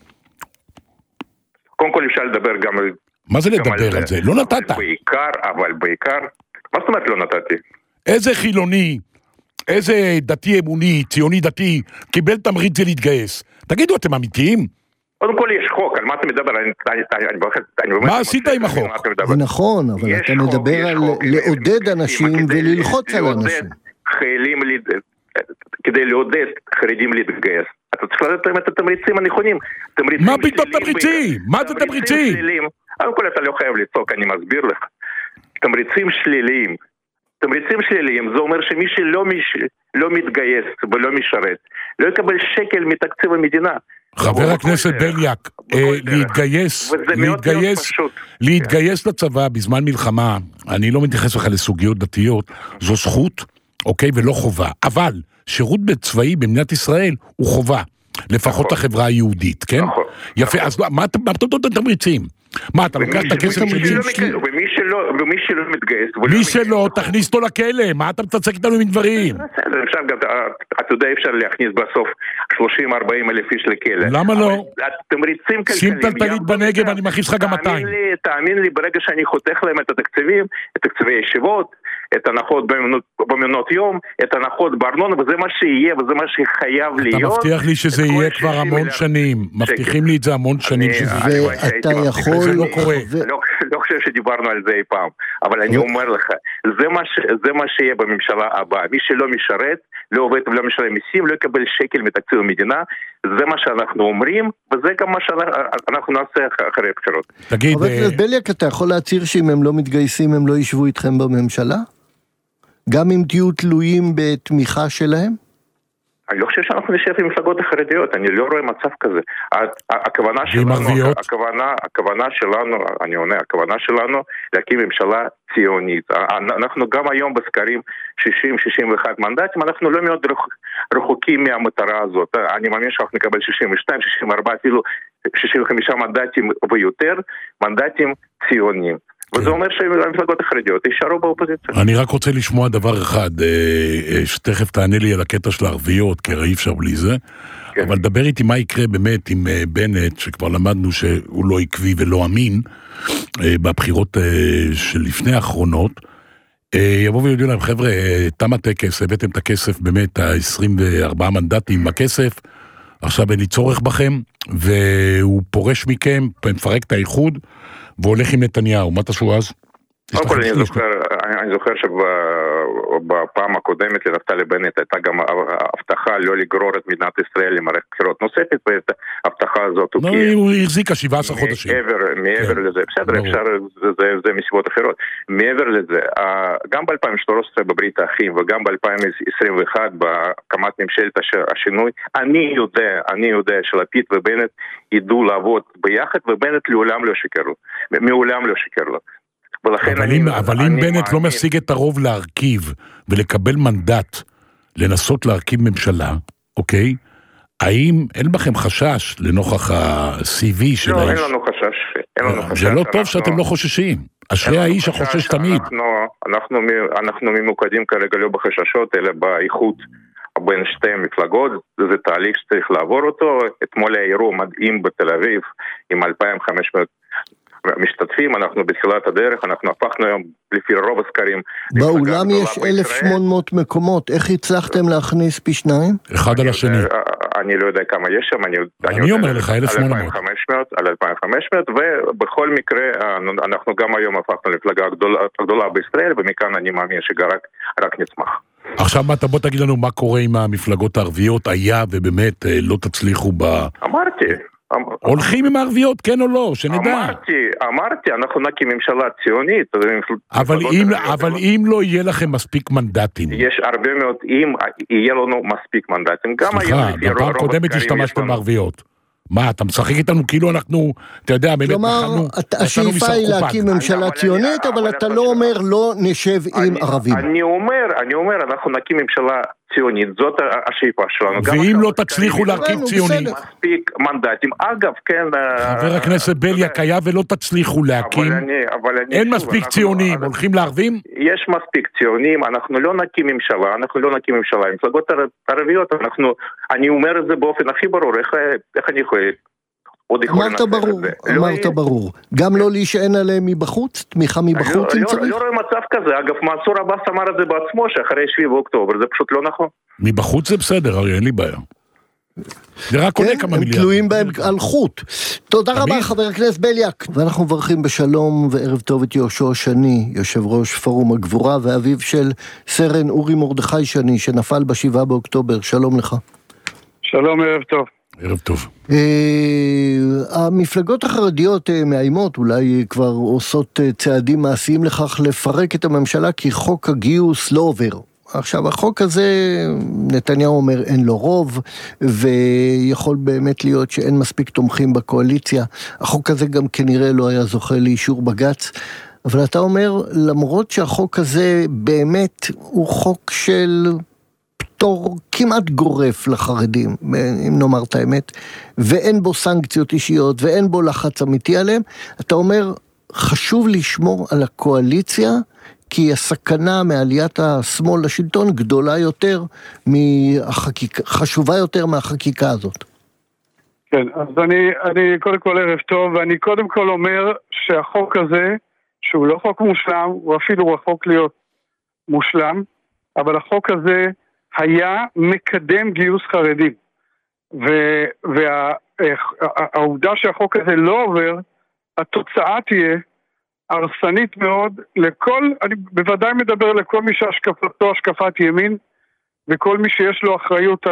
קודם כל אפשר לדבר גם... מה זה לדבר על זה? לא נתת. אבל בעיקר... מה זאת אומרת לא נתתי? איזה חילוני, איזה דתי אמוני, ציוני דתי, קיבל תמריץ להתגייס? תגידו, אתם אמיתיים? קודם כל יש חוק, על מה אתה מדבר? מה עשית עם החוק? זה נכון, אבל אתה מדבר על לעודד אנשים וללחוץ על אנשים. כדי לעודד חרדים להתגייס. אתה צריך לדעת להם את התמריצים הנכונים. מה פתאום תמריצים? מה זה תמריצים? קודם כל אתה לא חייב לצעוק, אני מסביר לך. תמריצים שליליים. תמריצים שליליים, זה אומר שמי שלא מתגייס ולא משרת, לא יקבל שקל מתקציב המדינה. חבר הכנסת בליאק, להתגייס לצבא בזמן מלחמה, אני לא מתייחס לך לסוגיות דתיות, זו זכות, אוקיי, ולא חובה. אבל שירות צבאי במדינת ישראל הוא חובה, לפחות לחברה היהודית, כן? יפה, אז מה אתה נותן תמריצים? מה, אתה לוקח את הכסף שלי? ומי שלא מתגייס... מי שלא, תכניס אותו לכלא, מה אתה מצצק איתנו עם דברים? אפשר גם, אתה יודע, אפשר להכניס בסוף 30-40 אלף איש לכלא. למה לא? תמריצים כלכליים... שים טלטלית בנגב, אני מכניס לך גם 200. תאמין לי, ברגע שאני חותך להם את התקציבים, את תקציבי ישיבות, את הנחות במעונות יום, את הנחות בארנונה, וזה מה שיהיה, וזה מה שחייב להיות. אתה מבטיח לי שזה יהיה כבר המון שנים. מבטיחים לי את זה המון שנים שזה יהיה. ואתה יכול... זה לא קורה. לא חושב שדיברנו על זה אי פעם, אבל אני אומר לך, זה מה שיהיה בממשלה הבאה. מי שלא משרת, לא עובד ולא משלם מיסים, לא יקבל שקל מתקציב המדינה. זה מה שאנחנו אומרים, וזה גם מה שאנחנו נעשה אחרי הבחירות. תגיד... חבר הכנסת בליאק, אתה יכול להצהיר שאם הם לא מתגייסים, הם לא ישבו איתכם בממשלה? גם אם תהיו תלויים בתמיכה שלהם? אני לא חושב שאנחנו נשב עם מפלגות החרדיות, אני לא רואה מצב כזה. הכוונה שלנו, אני עונה, הכוונה שלנו להקים ממשלה ציונית. אנחנו גם היום בסקרים 60-61 מנדטים, אנחנו לא מאוד רחוקים מהמטרה הזאת. אני מאמין שאנחנו נקבל 62, 64, אפילו 65 מנדטים ויותר, מנדטים ציוניים. וזה אומר שהמפלגות החרדיות יישארו באופוזיציה. אני רק רוצה לשמוע דבר אחד, שתכף תענה לי על הקטע של הערביות, כי הרי אי אפשר בלי זה, אבל דבר איתי מה יקרה באמת עם בנט, שכבר למדנו שהוא לא עקבי ולא אמין, בבחירות שלפני האחרונות, יבוא ויודעו להם, חבר'ה, תם הטקס, הבאתם את הכסף, באמת, ה-24 מנדטים בכסף, עכשיו אין לי צורך בכם, והוא פורש מכם, מפרק את האיחוד, והולך עם נתניהו, מה תעשו אז? אני זוכר שבפעם הקודמת לנפתלי בנט הייתה גם הבטחה לא לגרור את מדינת ישראל למערכת בחירות נוספת, ואת ההבטחה הזאת הוא החזיקה 17 חודשים. מעבר לזה, בסדר, אפשר, זה מסיבות אחרות. מעבר לזה, גם ב-2013 בברית האחים וגם ב-2021 בהקמת ממשלת השינוי, אני יודע שלפיד ובנט ידעו לעבוד ביחד, ובנט לעולם לא שיקר לו. אבל אם בנט לא משיג את הרוב להרכיב ולקבל מנדט לנסות להרכיב ממשלה, אוקיי? האם אין בכם חשש לנוכח ה-CV של האיש? לא, אין לנו חשש. זה לא טוב שאתם לא חוששים. אשרי האיש החושש תמיד. אנחנו ממוקדים כרגע לא בחששות, אלא באיכות בין שתי המפלגות. זה תהליך שצריך לעבור אותו. אתמול היה אירוע מדהים בתל אביב עם 2,500 משתתפים, אנחנו בתחילת הדרך, אנחנו הפכנו היום לפי רוב הסקרים. באולם יש 1,800 מקומות, איך הצלחתם להכניס פי שניים? אחד על השני. אני לא יודע כמה יש שם, אני אומר לך 1,800. על 2,500, ובכל מקרה אנחנו גם היום הפכנו לפלגה הגדולה בישראל, ומכאן אני מאמין שרק נצמח. עכשיו בוא תגיד לנו מה קורה עם המפלגות הערביות, היה ובאמת לא תצליחו אמרתי. הולכים עם הערביות, כן או לא, שנדע. אמרתי, אנחנו נקים ממשלה ציונית. אבל אם לא יהיה לכם מספיק מנדטים. יש הרבה מאוד, אם יהיה לנו מספיק מנדטים. סליחה, בפעם קודמת השתמשתם בערביות. מה, אתה משחק איתנו כאילו אנחנו, אתה יודע, באמת כלומר, השאיפה היא להקים ממשלה ציונית, אבל אתה לא אומר לא נשב עם ערבים. אני אומר, אנחנו נקים ממשלה ציונית, זאת השאיפה שלנו. ואם לא תצליחו להרכיב ציוני, מספיק מנדטים. אגב, כן... חבר הכנסת בליאק היה ולא תצליחו להקים, אין מספיק ציונים, הולכים לערבים? יש מספיק ציונים, אנחנו לא נקים ממשלה, עם מפלגות ערביות, אני אומר את זה באופן הכי ברור, איך אני יכול... אמרת ברור. גם לא להישען עליהם מבחוץ? תמיכה מבחוץ אם צריך? לא רואה מצב כזה. אגב, מנסור עבאס אמר את זה בעצמו, שאחרי 7 באוקטובר, זה פשוט לא נכון. מבחוץ זה בסדר, הרי אין לי בעיה. זה רק עולה כמה מיליארד. הם תלויים בהם על חוט. תודה רבה חבר הכנסת בליאק. ואנחנו מברכים בשלום וערב טוב את יהושע שני, יושב ראש פורום הגבורה, ואביו של סרן אורי מרדכי שני, שנפל ב7 באוקטובר. שלום לך. שלום, ערב טוב. ערב טוב. המפלגות החרדיות מאיימות, אולי כבר עושות צעדים מעשיים לכך לפרק את הממשלה, כי חוק הגיוס לא עובר. עכשיו, החוק הזה, נתניהו אומר, אין לו רוב, ויכול באמת להיות שאין מספיק תומכים בקואליציה. החוק הזה גם כנראה לא היה זוכה לאישור בג"ץ, אבל אתה אומר, למרות שהחוק הזה באמת הוא חוק של... פטור כמעט גורף לחרדים, אם נאמר את האמת, ואין בו סנקציות אישיות, ואין בו לחץ אמיתי עליהם, אתה אומר, חשוב לשמור על הקואליציה, כי הסכנה מעליית השמאל לשלטון גדולה יותר מהחקיקה, חשובה יותר מהחקיקה הזאת. כן, אז אני קודם כל ערב טוב, ואני קודם כל אומר שהחוק הזה, שהוא לא חוק מושלם, הוא אפילו רחוק להיות מושלם, אבל החוק הזה היה מקדם גיוס חרדים. והעובדה שהחוק הזה לא עובר, התוצאה תהיה הרסנית מאוד לכל, אני בוודאי מדבר לכל מי שהשקפתו השקפת ימין, וכל מי שיש לו אחריות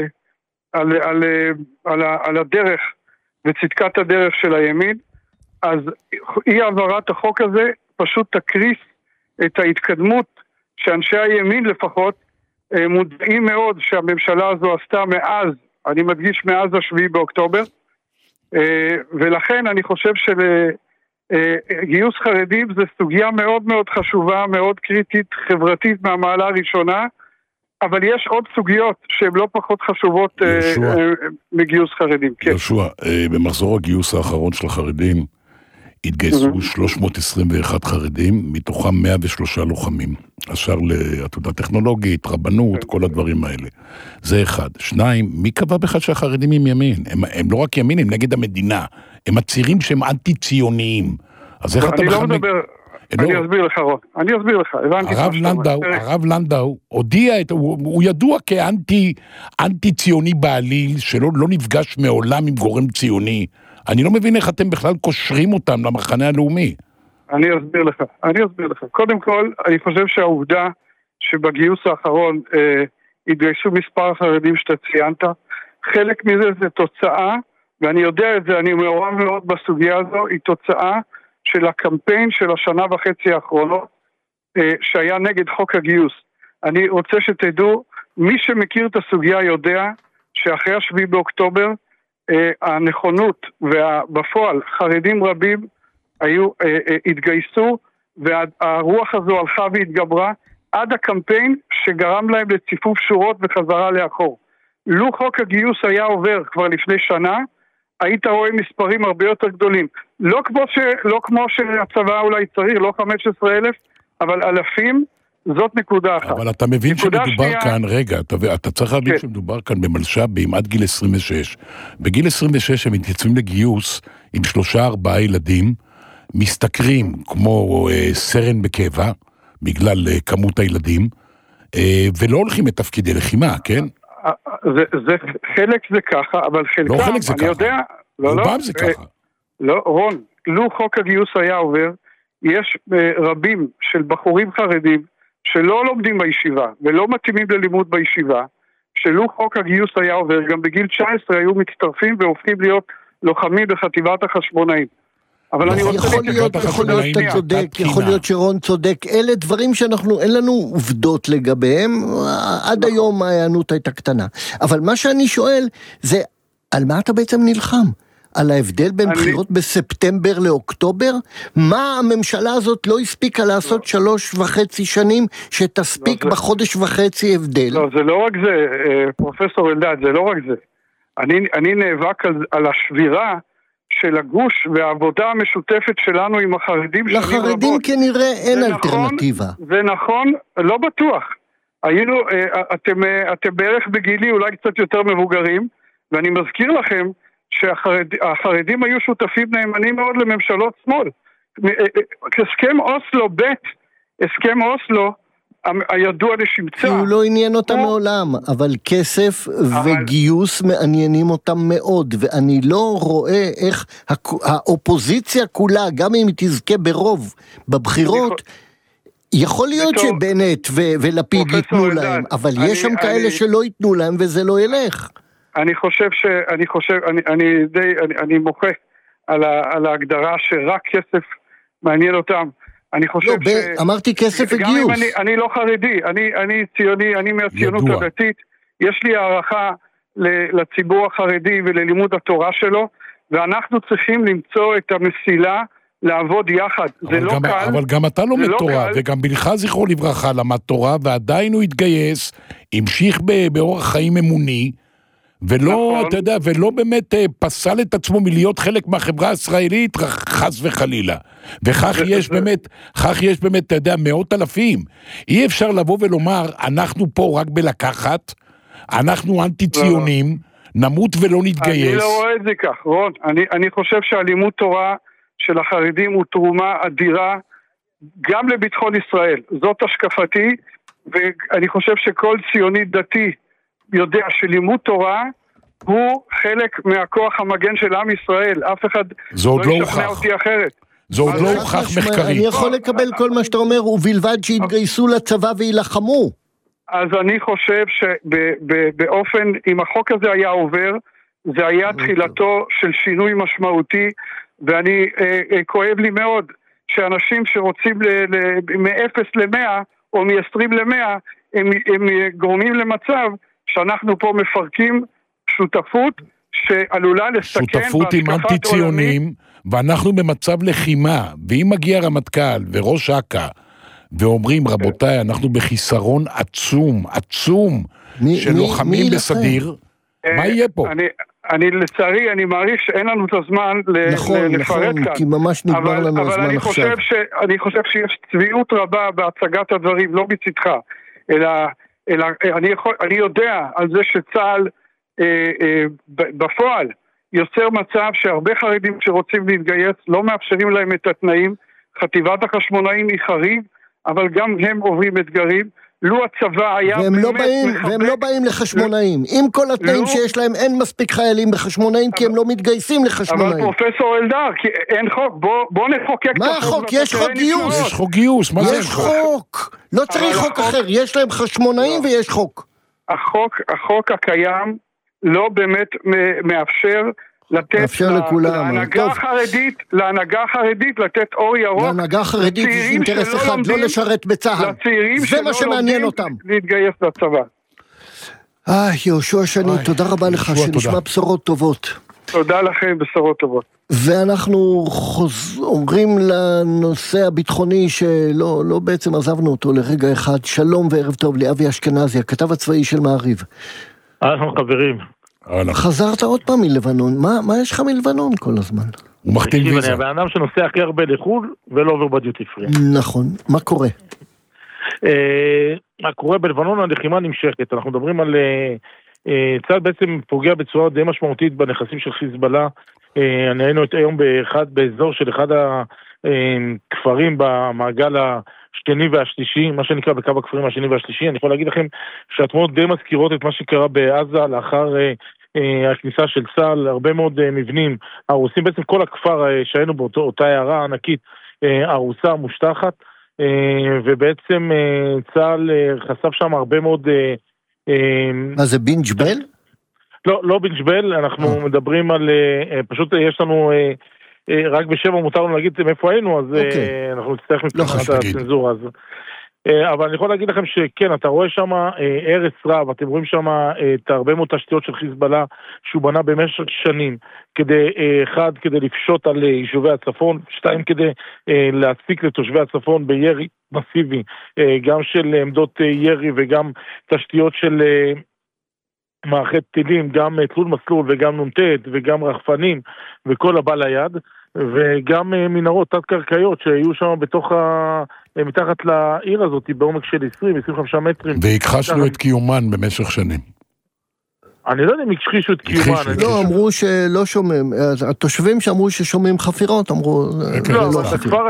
על הדרך וצדקת הדרך של הימין, אז אי העברת החוק הזה פשוט תקריס את ההתקדמות שאנשי הימין לפחות מודעים מאוד שהממשלה הזו עשתה מאז, אני מדגיש מאז 7 באוקטובר, ולכן אני חושב שגיוס חרדים זה סוגיה מאוד מאוד חשובה, מאוד קריטית, חברתית מהמעלה הראשונה, אבל יש עוד סוגיות שהן לא פחות חשובות מגיוס חרדים. יהושע, במחזור הגיוס האחרון של החרדים, התגייסו 321 חרדים, מתוכם 103 לוחמים. אשר לעתודה טכנולוגית, רבנות, כל הדברים האלה. זה אחד. 2, מי קבע בכלל שהחרדים הם ימין? הם לא רק ימין, הם נגד המדינה. הם מצירים שהם אנטי-ציוניים. אז איך אתה אני לא מדבר... אני אסביר לך, רון. אני אסביר לך. הרב לנדאו הודיע, הוא ידוע כאנטי-ציוני בעליל, שלא נפגש מעולם עם גורם ציוני. אני לא מבין איך אתם בכלל קושרים אותם למחנה הלאומי. אני אסביר לך. קודם כל, אני חושב שהעובדה שבגיוס האחרון התגייסו מספר החרדים שאתה ציינת, חלק מזה זה תוצאה, ואני יודע את זה, אני מעורב מאוד בסוגיה הזו, היא תוצאה של הקמפיין של 1.5 שנה האחרונות, שהיה נגד חוק הגיוס. אני רוצה שתדעו, מי שמכיר את הסוגיה יודע שאחרי 7 באוקטובר, הנכונות ובפועל חרדים רבים התגייסו, והרוח הזו הלכה והתגברה עד הקמפיין שגרם להם לציפוף שורות וחזרה לאחור. לו חוק הגיוס היה עובר כבר לפני שנה, היית רואה מספרים הרבה יותר גדולים. לא כמו שהצבא אולי צריך, לא 15,000, אבל אלפים, זאת נקודה אחת. אבל אתה מבין שמדובר כאן, רגע, אתה צריך להבין שמדובר כאן במלש"בים עד גיל 26. בגיל 26 הם מתייצבים לגיוס עם 3-4 ילדים, מסתכרים כמו סרן בקבע, בגלל כמות הילדים, ולא הולכים את תפקידי לחימה, כן? זה חלק זה ככה, אבל חלקם, לא חלק זה ככה. יודע, רובם זה ככה. לא, רון, לו חוק הגיוס היה עובר, יש רבים של בחורים חרדים שלא לומדים בישיבה ולא מתאימים ללימוד בישיבה, שלו חוק הגיוס היה עובר, גם בגיל 19 היו מצטרפים והופכים להיות לוחמים בחטיבת החשבונאים. אבל אני רוצה יכול להיות אתה צודק, יכול להיות שרון צודק, אלה דברים שאנחנו, אין לנו עובדות לגביהם, עד היום ההיענות הייתה קטנה. אבל מה שאני שואל זה, על מה אתה בעצם נלחם? על ההבדל בין בחירות בספטמבר לאוקטובר? מה הממשלה הזאת לא הספיקה לעשות 3.5 שנים, שתספיק בחודש וחצי הבדל? לא, זה לא רק זה, פרופסור אלדד, זה לא רק זה. אני נאבק על השבירה של הגוש והעבודה המשותפת שלנו עם החרדים. לחרדים כנראה אין אלטרנטיבה. זה נכון, לא בטוח. אתם בערך בגילי אולי קצת יותר מבוגרים, ואני מזכיר לכם שהחרדים היו שותפים נאמנים מאוד לממשלות שמאל. הסכם אוסלו ב', הסכם אוסלו, הידוע לשמצה. הוא לא עניין אותם מעולם, אבל כסף וגיוס מעניינים אותם מאוד, ואני לא רואה איך האופוזיציה כולה, גם אם היא תזכה ברוב בבחירות, יכול להיות שבנט ולפיד ייתנו להם, אבל יש שם כאלה שלא ייתנו להם וזה לא ילך. אני מוחה על ההגדרה שרק כסף מעניין אותם. אני חושב אמרתי כסף וגיוס. אני לא חרדי, אני ציוני, אני מהציונות הדתית, יש לי הערכה לציבור החרדי וללימוד התורה שלו, ואנחנו צריכים למצוא את המסילה לעבוד יחד. זה לא קל. אבל גם אתה לומד תורה, וגם בנך זכרו לברכה למד תורה, ועדיין הוא התגייס, המשיך באורח חיים אמוני, ולא, אתה יודע, ולא באמת פסל את עצמו מלהיות חלק מהחברה הישראלית, חס וחלילה. וכך יש באמת, אתה יודע, מאות אלפים. אי אפשר לבוא ולומר, אנחנו פה רק בלקחת, אנחנו אנטי-ציונים, נמות ולא נתגייס. אני לא רואה את זה כך, רון. אני חושב שהלימוד תורה של החרדים הוא תרומה אדירה, גם לביטחון ישראל. זאת השקפתי, ואני חושב שכל ציוני דתי, יודע שלימוד תורה הוא חלק מהכוח המגן של עם ישראל, אף אחד לא ישכנע אותי אחרת. זה עוד לא הוכח מחקרי. אני יכול לקבל כל מה שאתה אומר, ובלבד שהתגייסו לצבא וילחמו. אז אני חושב שבאופן, אם החוק הזה היה עובר, זה היה תחילתו של שינוי משמעותי, ואני כואב לי מאוד שאנשים שרוצים מ-0 ל-100 או מ-20 ל-100, הם גורמים למצב שאנחנו פה מפרקים שותפות שעלולה לסכן שותפות עם אנטי-ציונים, ואנחנו במצב לחימה, ואם מגיע רמטכ"ל וראש אכ"א, ואומרים רבותיי, אנחנו בחיסרון עצום של לוחמים בסדיר, מה יהיה פה? לצערי, אני מעריך שאין לנו את הזמן לפרט כאן. כי ממש נגמר לנו הזמן עכשיו. אני חושב שיש צביעות רבה בהצגת הדברים, לא מצדך, אלא אני יודע על זה שצה"ל בפועל יוצר מצב שהרבה חרדים שרוצים להתגייס לא מאפשרים להם את התנאים. חטיבת החשמונאים היא חריג, אבל גם הם עוברים אתגרים. לו הצבא היה והם לא באים לחשמונאים. עם כל התנאים שיש להם, אין מספיק חיילים בחשמונאים, כי הם לא מתגייסים לחשמונאים. אבל פרופסור אלדר, אין חוק, בוא נחוקק. מה החוק? יש חוק גיוס. יש חוק גיוס, מה זה? יש חוק. לא צריך חוק אחר, יש להם חשמונאים ויש חוק. החוק הקיים לא באמת מאפשר לתת להנהגה החרדית לתת אור ירוק. להנהגה החרדית יש אינטרס אחד, לא לשרת בצה"ל. זה מה שמעניין אותם. להתגייס לצבא. יהושע שני, תודה רבה לך, שנשמע בשורות טובות. תודה לכם, בשורות טובות. ואנחנו אומרים לנושא הביטחוני שלא בעצם עזבנו אותו לרגע אחד. שלום וערב טוב לאבי אשכנזי, הכתב הצבאי של מעריב. אנחנו חברים. חזרת עוד פעם מלבנון, מה יש לך מלבנון כל הזמן? הוא מחתים ויזה. אני הבן אדם שנוסע הכי הרבה לחול ולא עובר בדיוטי פרי. נכון, מה קורה? מה קורה בלבנון? הלחימה נמשכת, אנחנו מדברים על צה"ל בעצם פוגע בצורה די משמעותית בנכסים של חיזבאללה. אני היינו היום באזור של אחד הכפרים במעגל השני והשלישי, מה שנקרא בקו הכפרים השני והשלישי. אני יכול להגיד לכם שהתמונות די מזכירות את מה שקרה בעזה לאחר הכניסה של צה"ל, הרבה מאוד מבנים הרוסים, בעצם כל הכפר שהיינו באותה הערה ענקית הרוסה מושטחת, ובעצם צה"ל חשף שם הרבה מאוד... מה זה, בינג' בל? לא בינג' בל, אנחנו מדברים על... פשוט יש לנו... רק בשבע מותר לנו להגיד מאיפה היינו, אז אנחנו נצטרך מבחינת הצנזורה. אבל אני יכול להגיד לכם שכן, אתה רואה שם ארץ רב, אתם רואים שם את הרבה מאוד תשתיות של חיזבאללה שהוא בנה במשך שנים, אחד, כדי לפשוט על יישובי הצפון, שתיים, כדי להציק לתושבי הצפון בירי מסיבי, גם של עמדות ירי וגם תשתיות של מערכי טילים, גם תלול מסלול וגם נונטט וגם רחפנים וכל הבא ליד, וגם מנהרות תת-קרקעיות שהיו שם מתחת לעיר הזאת בעומק של 20-25 מטרים. והכחשנו את קיומן במשך שנים. אני לא יודע אם הכחישו את קיומן. לא, אמרו שלא שומעים. התושבים שאמרו ששומעים חפירות, אמרו... לא, אבל הכפר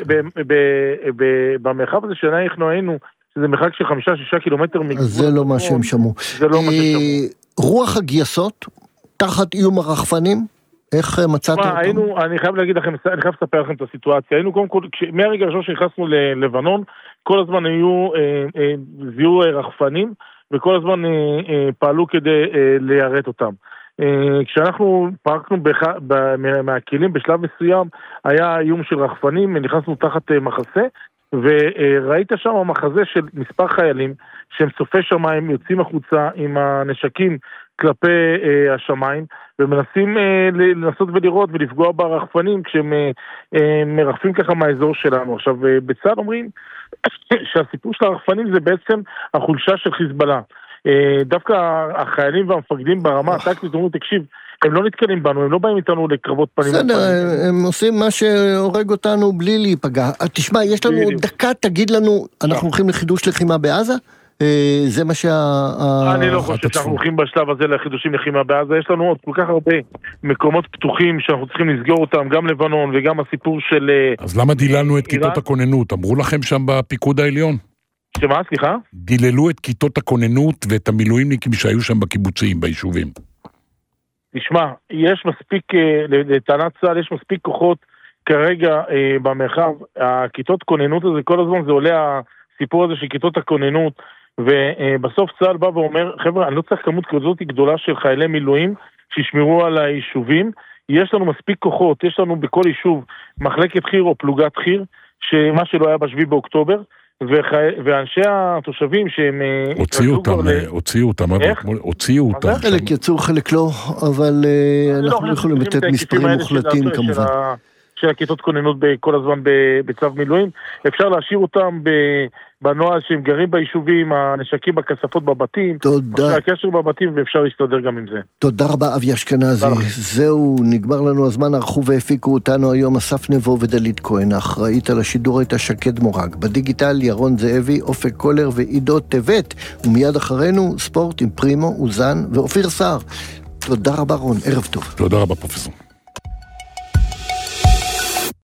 במרחב הזה שאנחנו היינו, שזה מרחק של 5-6 קילומטר מגבול. אז זה לא מה שהם שמעו. זה לא מה שהם שמעו. רוח הגייסות, תחת איום הרחפנים, איך מצאתם אותם? אני חייב להגיד לכם, אני חייב לספר לכם את הסיטואציה. היינו קודם כל, מהרגע הראשון שנכנסנו ללבנון, כל הזמן זיהו רחפנים, וכל הזמן פעלו כדי ליירט אותם. כשאנחנו פרקנו מהכלים בשלב מסוים, היה איום של רחפנים, נכנסנו תחת מחסה, וראית שם המחזה של מספר חיילים, שהם צופי שמיים, יוצאים החוצה עם הנשקים כלפי השמיים, ומנסים לנסות ולראות ולפגוע ברחפנים, כשהם מרחפים ככה מהאזור שלנו. עכשיו, בצד אומרים שהסיפור של הרחפנים זה בעצם החולשה של חיזבאללה. דווקא החיילים והמפקדים ברמה הטקטית אומרים, תקשיב, הם לא נתקלים בנו, הם לא באים איתנו לקרבות פנים. בסדר, הם עושים מה שהורג אותנו בלי להיפגע. תשמע, יש לנו דקה, תגיד לנו, אנחנו הולכים לחידוש לחימה בעזה? זה מה אני לא חושב שאנחנו הולכים בשלב הזה לחידושים לחימה בעזה. יש לנו עוד כל כך הרבה מקומות פתוחים שאנחנו צריכים לסגור אותם, גם לבנון וגם הסיפור של... אז למה דיללנו את כיתות הכוננות? אמרו לכם שם בפיקוד העליון? שמה, סליחה? דיללו את כיתות הכוננות ואת המילואימניקים שהיו שם בקיבוצים, ביישובים. תשמע, יש מספיק, לטענת צה"ל, יש מספיק כוחות כרגע במרחב. הכיתות כוננות הזה, כל הזמן זה עולה הסיפור הזה של כיתות הכוננות, ובסוף צה"ל בא ואומר, חבר'ה, אני לא צריך כמות כזאת גדולה של חיילי מילואים שישמרו על היישובים, יש לנו מספיק כוחות, יש לנו בכל יישוב מחלקת חיר או פלוגת חיר, שמה שלא היה ב7 באוקטובר, ואנשי התושבים שהם... הוציאו אותם. חלק יצאו, חלק לא, אבל אנחנו לא יכולים לתת מספרים מוחלטים כמובן. של הכיתות כוננות כל הזמן בצו מילואים, אפשר להשאיר אותם בנועל שהם גרים ביישובים, הנשקים בכספות בבתים, תודה. הקשר בבתים, ואפשר להסתדר גם עם זה. תודה רבה אבי אשכנזי, זהו, נגמר לנו הזמן, ערכו והפיקו אותנו היום אסף נבו ודלית כהן, האחראית על השידור הייתה שקד מורג, בדיגיטל ירון זאבי, אופק קולר ועידו טבת, ומיד אחרינו ספורט עם פרימו, אוזן ואופיר סער. תודה רבה רון, ערב טוב. תודה רבה פרופסור.